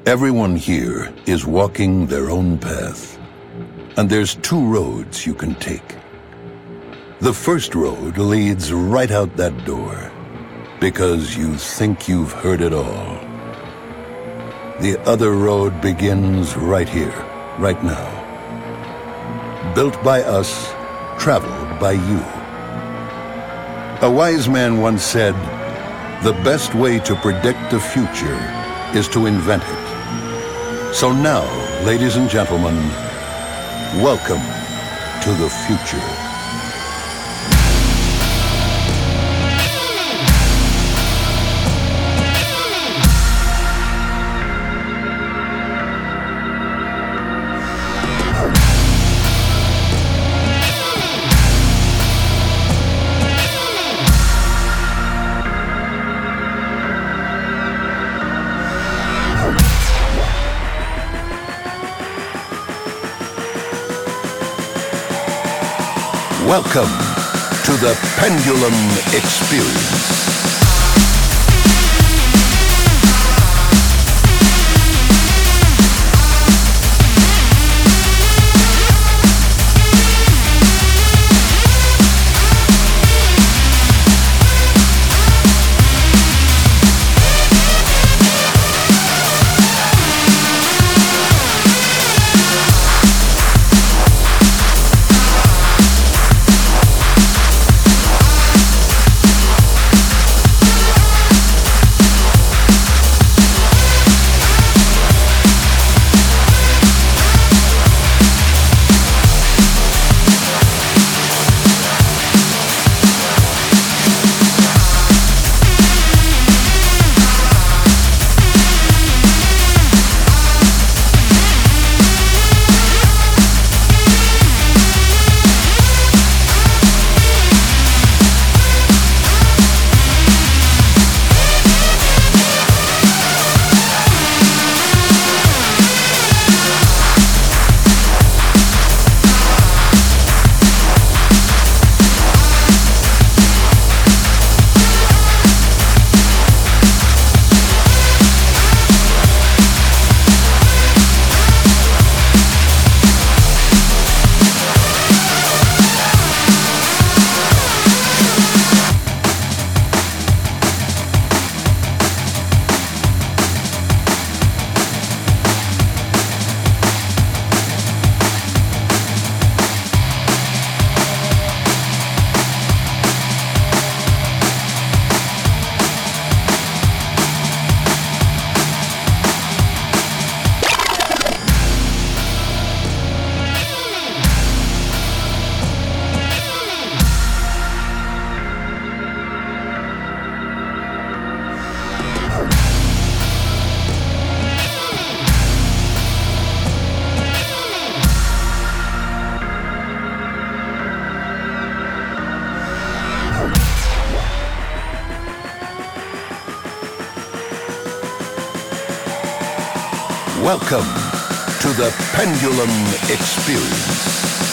Everyone here is walking their own path, and there's two roads you can take. The first road leads right out that door, because you think you've heard it all. The other road begins right here, right now. Built by us, traveled by you. A wise man once said, "The best way to predict the future is to invent it." So now, ladies and gentlemen, welcome to the future. Welcome to the Pendulum Experience. Welcome to the Pendulum Experience.